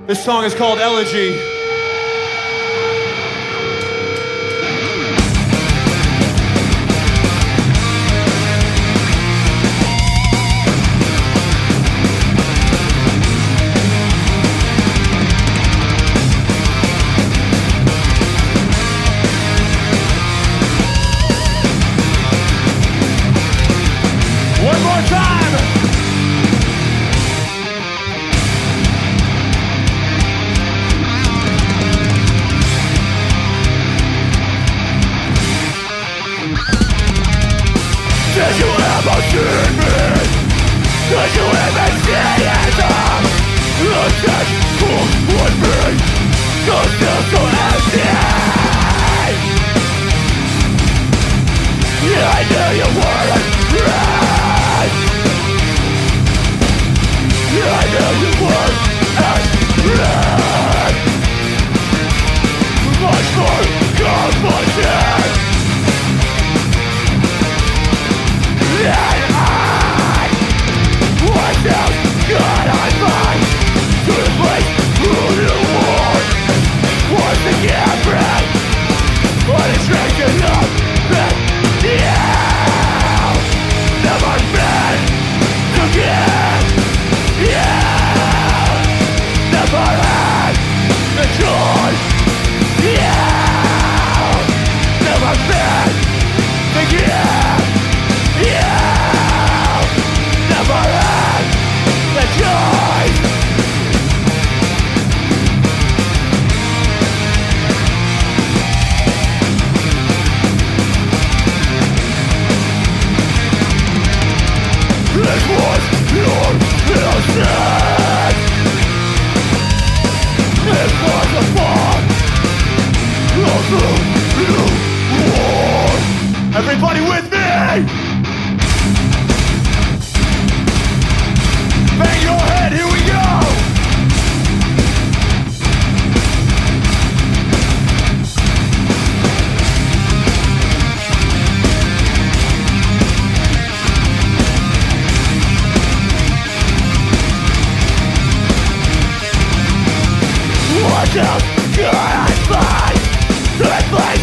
This song is called Elegy. One more time! Did you ever see me? Did you ever see it all? The chest full with me, you're still so empty. Yeah, I knew you weren't right. Yeah, I knew you weren't right. Much more completion. And I what else could I find to replace who you were? Was the gambling, but it's strange enough that you never meant to give. You never had the choice. You never meant to give. You never had the choice. This was your innocence. This was a part of who you were. Everybody with me! Bang your head, here we go! What else could I find to replace